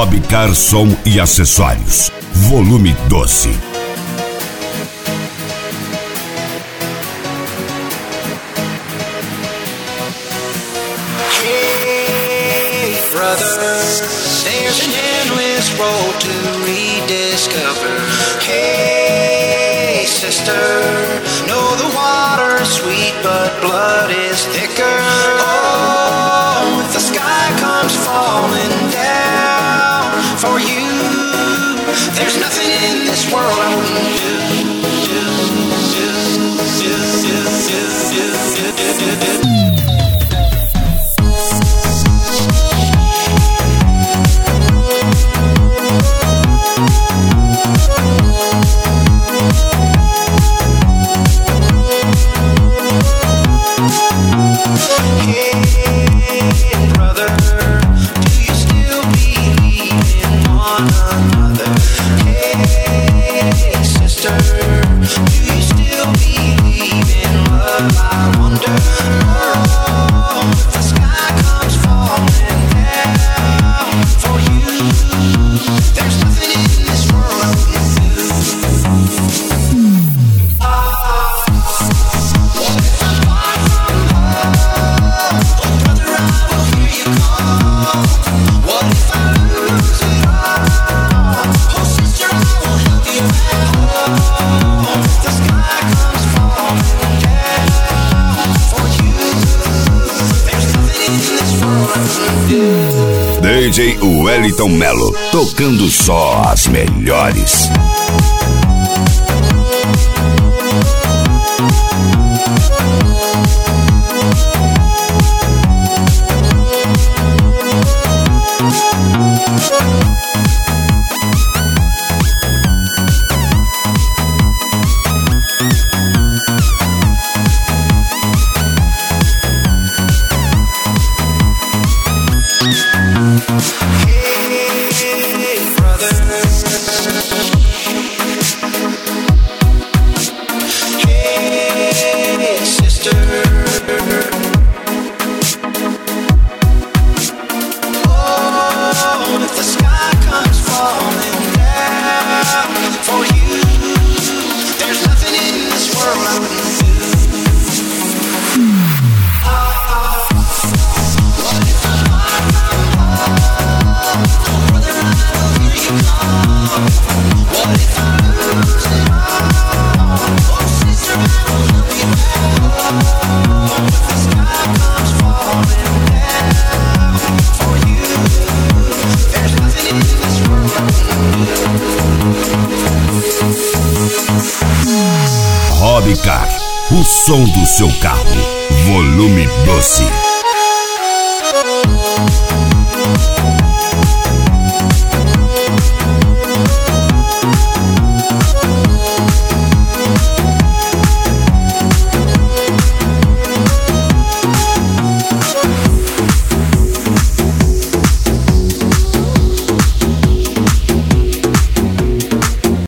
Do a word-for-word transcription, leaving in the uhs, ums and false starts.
Hobbycar Som e Acessórios, volume doze. Hey brother, there's an endless road to rediscover. Hey sister, know the water's sweet but blood is thicker. Oh, if the sky comes falling down for you, there's nothing in this world I wouldn't do. do, do, do, do, do, do, do, do, do. D J Wellington Melo, tocando só as melhores. Hobbycar, o som do seu carro, volume doze.